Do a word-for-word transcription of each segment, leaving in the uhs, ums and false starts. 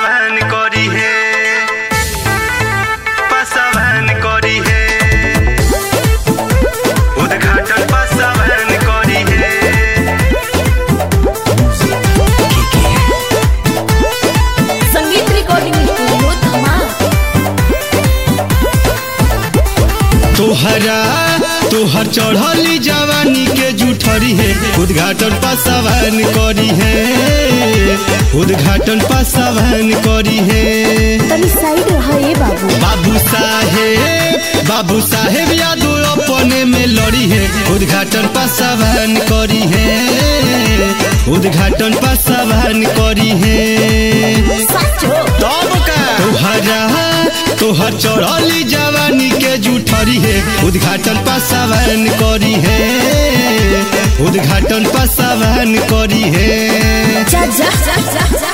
पासवान करी है, पासवान करी है, उद्घाटन पासवान करी है। संगीत रिकॉर्डिंग स्टूडियो धमाल। तोहरा तोहर चढ़ली जवानी के जुठरी है, उद्घाटन पासवान करी है, उद्घाटन पासवान करी है। तनी साइड रहे बाबू। बाबू साहेब बाबू साहेब यादव अपने में लड़ी है, उद्घाटन पासवान करी है, उद्घाटन पासवान करी है। सचो तब का तोहरा तोहर चढ़ली जवानी के जुठरी है, उद्घाटन पासवान करी है, उद्घाटन पासवान करी है। जा जा जा जा जा।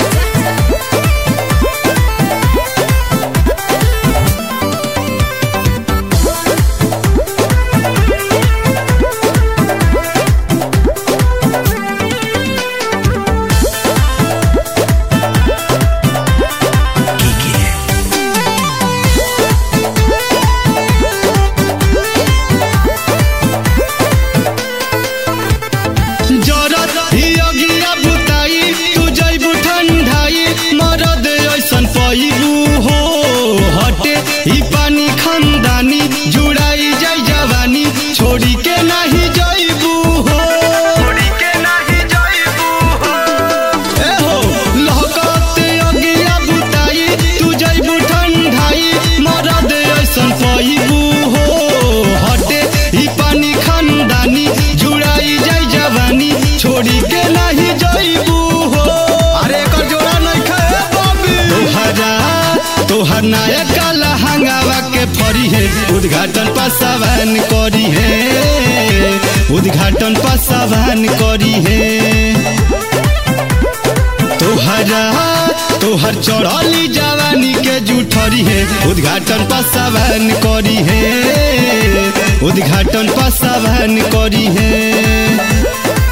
ई पानी खानदानी जुड़ाई जाई जवानी, छोड़ी के नहीं जाइबू हो, छोड़ी के नहीं जाइबू हो। ए हो लहकते अगिया बुताई, तू जाइबू ठंडाई, मरद ऐसन पाइबू हो। हटे ई पानी खानदानी जुड़ाई जाई जवानी, छोड़ी के नहीं जाइबू हो। अरे एकर जोड़ा नहीं खाए बाबी। तोहरा तोहर नायक काला हंगावा के फरी है, उद्घाटन पासवान करी है, उद्घाटन पासवान करी है। तोहरा तोहर चढ़ली जवानी के जुठरी है, उद्घाटन पासवान करी है, उद्घाटन पासवान करी है।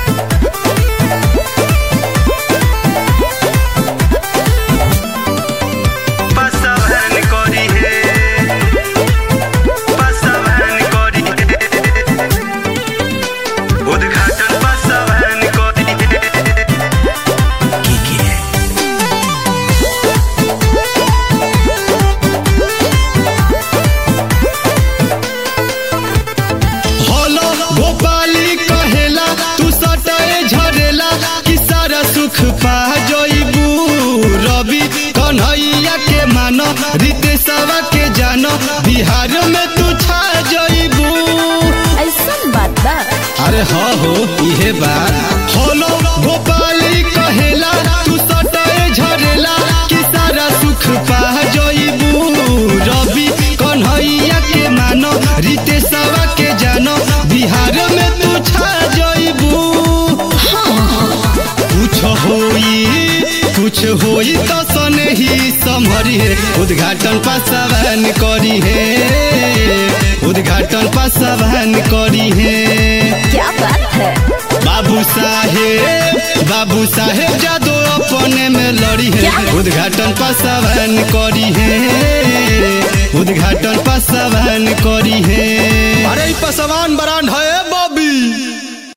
गोपाली कहेला तू सटाए झरेला, कि सारा सुख पा जइबू। रवि कन्हैया के मानो, रितेशवा के जानो, बिहार में तू छा जइबू। ऐसन बात बा। अरे हाँ हो इहे बात। होलो गोपाली कहेला तू सटाए झरेला, कि सारा सुख पा जइबू। रवि कन्हैया के मानो, रितेशवा के जानो, बिहार में तू छा जइबू। कुछ होई कुछ होई तो सने ही संभरी है, उद्घाटन पासवान करी है, उद्घाटन पासवान करी है। क्या बात है। बाबू साहेब बाबू साहेब जादव अपने में लड़ी है, उद्घाटन पासवान करी है, उद्घाटन पासवान करी है। अरे पासवान ब्रांड है।